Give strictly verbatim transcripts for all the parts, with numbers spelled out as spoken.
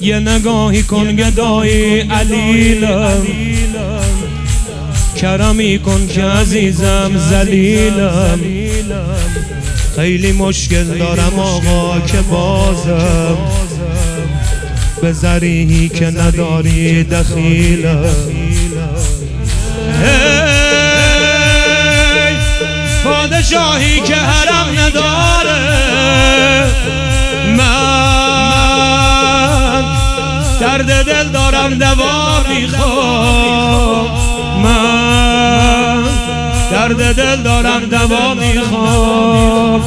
یه نگاهی کن گدای علیلم، کرمی کن که عزیزم ذلیلم. خیلی مشکل دارم آقا که بازم به ذریحی که نداری دخیلم. هی پادشاهی که حرم نداره، من درد دل دارم دوا میخوام، من درد دل دارم دوا میخوام.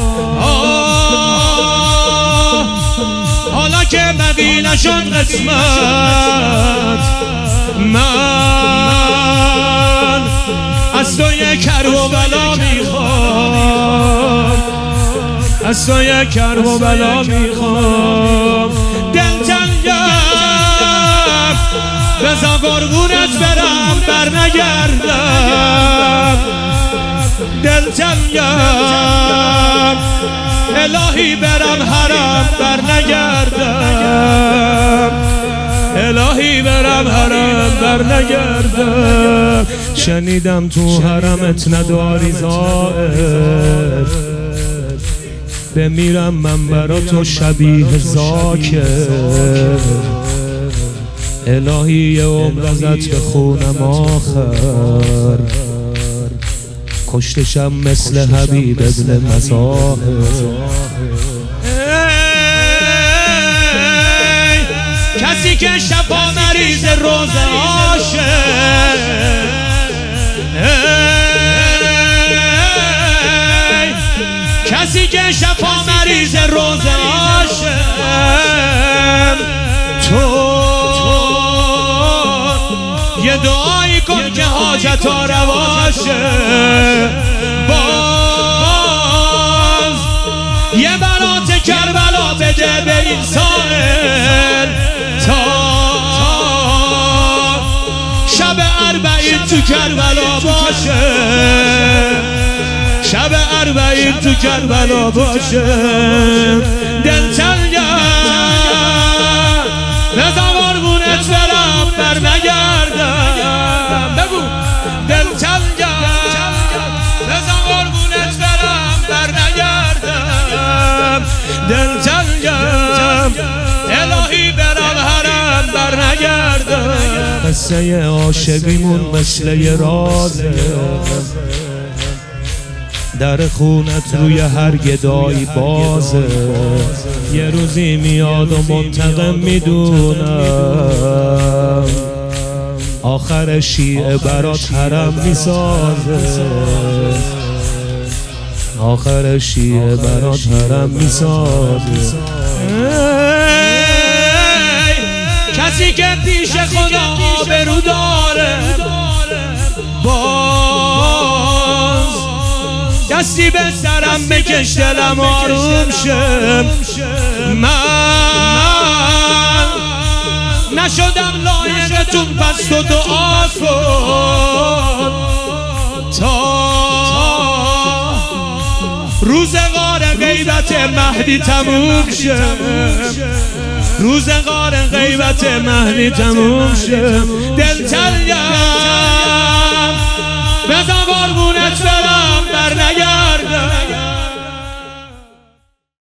حالا که بقی نشد قسمت، من از تو یک کرب و بلا میخوام، از تو یک کرب و بلا میخوام. دلتنگم بزا قربونت برم بر نگردم، دلتنگم الهی برم حرم بر نگردم، الهی برم حرم بر نگردم. شنیدم تو حرمت نداری زائر، بمیرم من برا تو شبیه زاکر. الهی یه عمر ازت بخونم آخر، کشتشم مثل حبیب ابن مظاهر. کسی که شفا مریض روز عاشق، کسی که شفا مریض روز عاشق، تو یه دعایی کن که حاجت ها رواشه. باز یه برات کربلا بده به این سائل، تا شب اربعین تو کربلا باشه، شب اربعین تو کربلا باشه. دلتنگم رضا قربونت برم بر نگردم، بگو دلتنگم رضا قربونت برم بر نگردم، دلتنگم الهی برم حرم بر نگردم. قصه عاشقیمون مثل یه رازه، در خونت روی هر گدایی بازه. یه روزی میاد و منتقم میدونم، آخر شیعه برات حرم میسازه، آخر شیعه برات حرم میسازه. کسی که پیش خدا آبرو داره، باز دستی به سرم بکش دلم آروم شم. من نشدم لایقتون پس تو دعا کن، تا روزگار غیبت مهدی تموم شم، روزگار غیبت مهدی تموم شم. دلتنگم بزا قربونت برم بر نگردم،